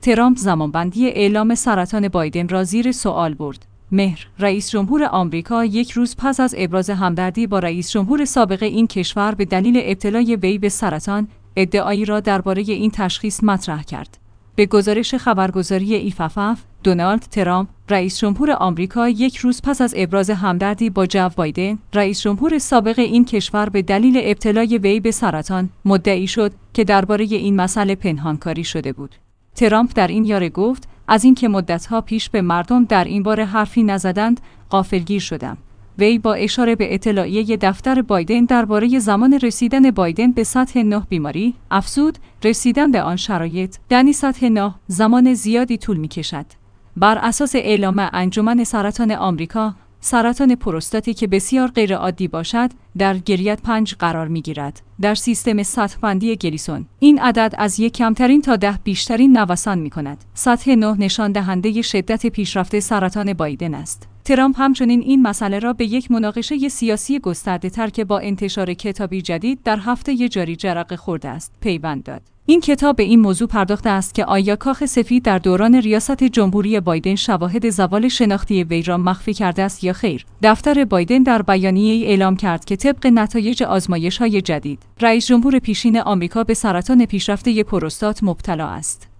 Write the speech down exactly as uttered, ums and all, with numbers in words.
ترامپ زمانبندی اعلام سرطان بایدن را زیر سوال برد. مهر، رئیس جمهور آمریکا یک روز پس از ابراز همدردی با رئیس جمهور سابق این کشور به دلیل ابتلای وی به سرطان، ادعایی را درباره این تشخیص مطرح کرد. به گزارش خبرگزاری ایفافاف، دونالد ترامپ، رئیس جمهور آمریکا یک روز پس از ابراز همدردی با جو بایدن، رئیس جمهور سابق این کشور به دلیل ابتلای وی به سرطان، مدعی شد که درباره این مسئله پنهانکاری شده بود. ترامپ در این یاره گفت: از اینکه مدت‌ها پیش به مردم در این باره حرفی نزدند، غافلگیر شدم. وی با اشاره به اطلاعیه دفتر بایدن درباره زمان رسیدن بایدن به سطح نه بیماری، افزود: رسیدن به آن شرایط، یعنی سطح نه، زمان زیادی طول می‌کشد. بر اساس اعلام انجمن سرطان آمریکا، سرطان پروستاتی که بسیار غیرعادی باشد، در گرید پنج قرار می‌گیرد. در سیستم سطح بندی گلیسون، این عدد از یک کمترین تا ده بیشترین نوسان می‌کند. سطح نه نشان دهنده شدت پیشرفته سرطان بایدن است. ترامپ همچنین این مسئله را به یک مناقشه سیاسی گسترده‌تر که با انتشار کتابی جدید در هفته جاری جرقه خورده است، پیوند داد. این کتاب به این موضوع پرداخته است که آیا کاخ سفید در دوران ریاست جمهوری بایدن شواهد زوال شناختی وی را مخفی کرده است یا خیر. دفتر بایدن در بیانیه‌ای اعلام کرد که طبق نتایج آزمایش‌های جدید، رئیس جمهور پیشین آمریکا به سرطان پیشرفته پروستات مبتلا است.